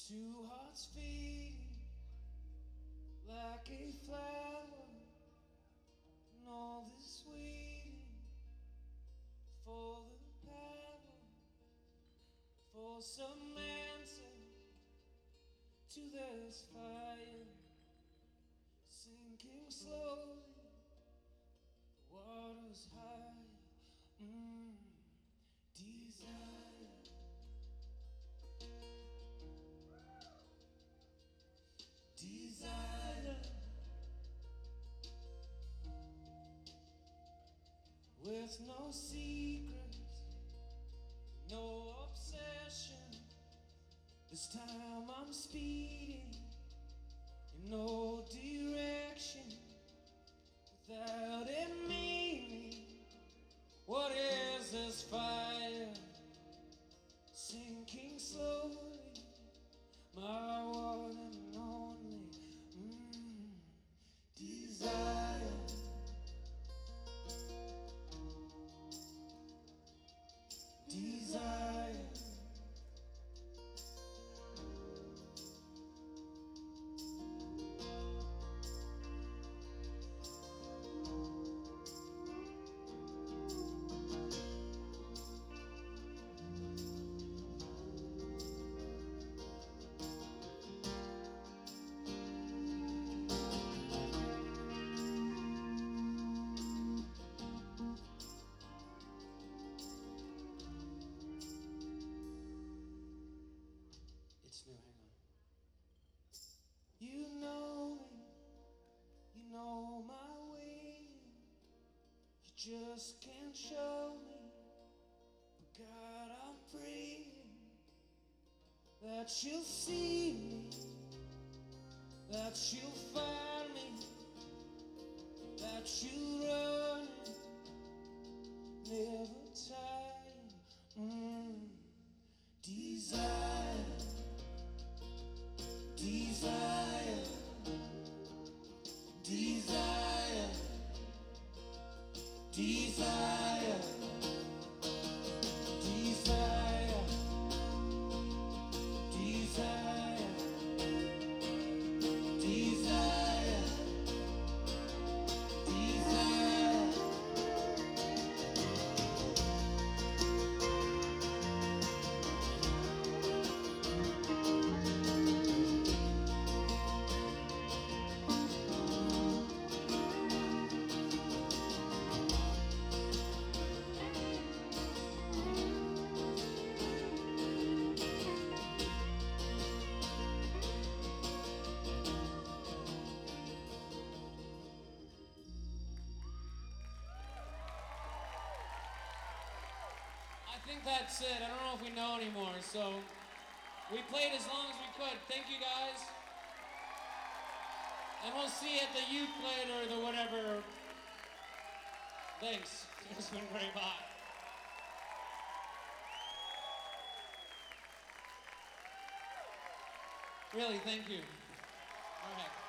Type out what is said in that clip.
Two hearts beating like a flower, and all this waiting for the power, for some answer to this fire, sinking slowly, the water's high. Desire. Desire, with no secrets, no obsession. This time I'm speeding in no direction, without it meaning. What is this fire? Sinking slowly, my one and only desire. Desire. It's new, hang on. You know me, you know my way. You just can't show me. But God, I'm praying that you'll see me, that you'll find me, that you'll run, never tired. Desire. Desire, desire, desire, desire, desire, desire, desire. I think that's it. I don't know if we know anymore, so we played as long as we could. Thank you guys. And we'll see you at the youth play or the whatever. Thanks. It's been great. Bye. Really, thank you. All right.